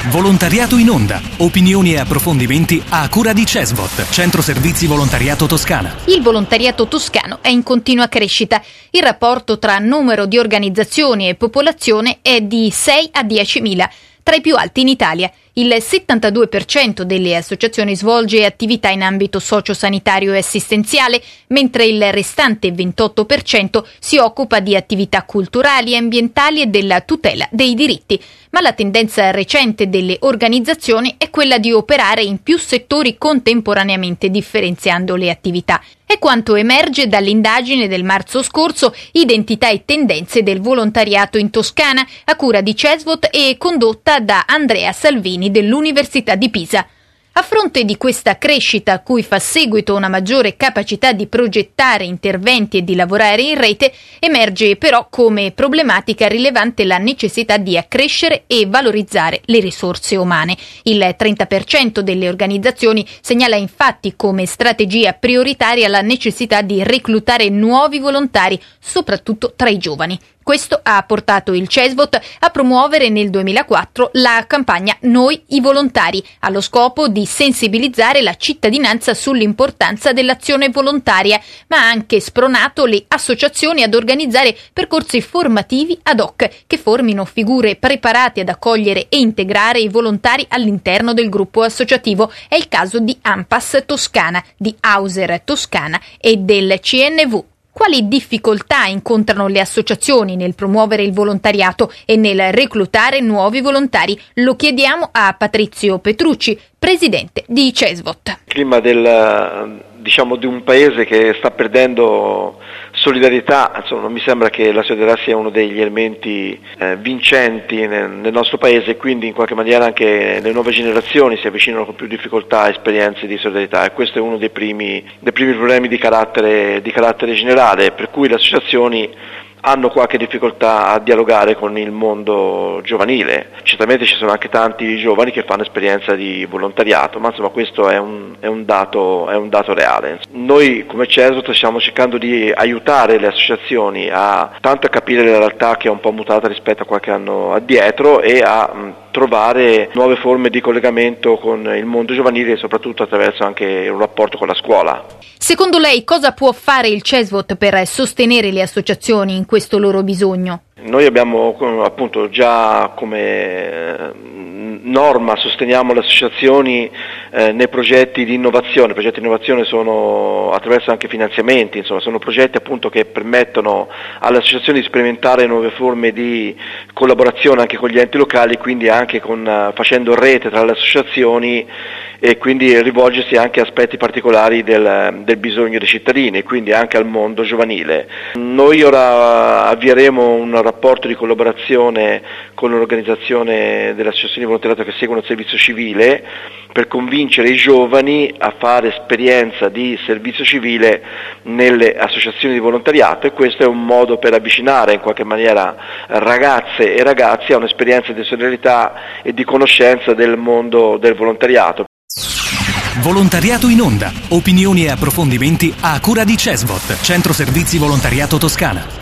Volontariato in onda. Opinioni e approfondimenti a cura di CESVOT, Centro Servizi Volontariato Toscana. Il volontariato toscano è in continua crescita. Il rapporto tra numero di organizzazioni e popolazione è di 6 a 10.000, tra i più alti in Italia. Il 72% delle associazioni svolge attività in ambito sociosanitario e assistenziale, mentre il restante 28% si occupa di attività culturali, ambientali e della tutela dei diritti. Ma la tendenza recente delle organizzazioni è quella di operare in più settori contemporaneamente, differenziando le attività. È quanto emerge dall'indagine del marzo scorso Identità e tendenze del volontariato in Toscana, a cura di CESVOT e condotta da Andrea Salvini dell'Università di Pisa. A fronte di questa crescita, a cui fa seguito una maggiore capacità di progettare interventi e di lavorare in rete, emerge però come problematica rilevante la necessità di accrescere e valorizzare le risorse umane. Il 30% delle organizzazioni segnala infatti come strategia prioritaria la necessità di reclutare nuovi volontari, soprattutto tra i giovani. Questo ha portato il CESVOT a promuovere nel 2004 la campagna Noi i volontari, allo scopo di sensibilizzare la cittadinanza sull'importanza dell'azione volontaria, ma ha anche spronato le associazioni ad organizzare percorsi formativi ad hoc che formino figure preparate ad accogliere e integrare i volontari all'interno del gruppo associativo. È il caso di ANPAS Toscana, di Auser Toscana e del CNV. Quali difficoltà incontrano le associazioni nel promuovere il volontariato e nel reclutare nuovi volontari? Lo chiediamo a Patrizio Petrucci, presidente di CESVOT. Il clima di un paese che sta perdendo solidarietà, insomma, non mi sembra che la solidarietà sia uno degli elementi vincenti nel nostro paese, e quindi in qualche maniera anche le nuove generazioni si avvicinano con più difficoltà a esperienze di solidarietà, e questo è uno dei primi problemi di carattere generale, per cui le associazioni hanno qualche difficoltà a dialogare con il mondo giovanile. Certamente ci sono anche tanti giovani che fanno esperienza di volontariato, ma insomma questo è un dato reale. Noi come CESVOT stiamo cercando di aiutare le associazioni tanto a capire la realtà che è un po' mutata rispetto a qualche anno addietro, e a trovare nuove forme di collegamento con il mondo giovanile, e soprattutto attraverso anche un rapporto con la scuola. Secondo lei cosa può fare il CESVOT per sostenere le associazioni in questo loro bisogno? Noi abbiamo appunto già come norma, sosteniamo le associazioni nei progetti di innovazione. I progetti di innovazione sono attraverso anche finanziamenti, insomma sono progetti appunto che permettono alle associazioni di sperimentare nuove forme di collaborazione anche con gli enti locali, quindi anche facendo rete tra le associazioni, e quindi rivolgersi anche a aspetti particolari del bisogno dei cittadini, quindi anche al mondo giovanile. Noi ora avvieremo un rapporto di collaborazione con l'organizzazione delle associazioni di volontariato che seguono il servizio civile, per convincere i giovani a fare esperienza di servizio civile nelle associazioni di volontariato, e questo è un modo per avvicinare in qualche maniera ragazze e ragazzi a un'esperienza di solidarietà e di conoscenza del mondo del volontariato. Volontariato in onda. Opinioni e approfondimenti a cura di CESVOT, Centro Servizi Volontariato Toscana.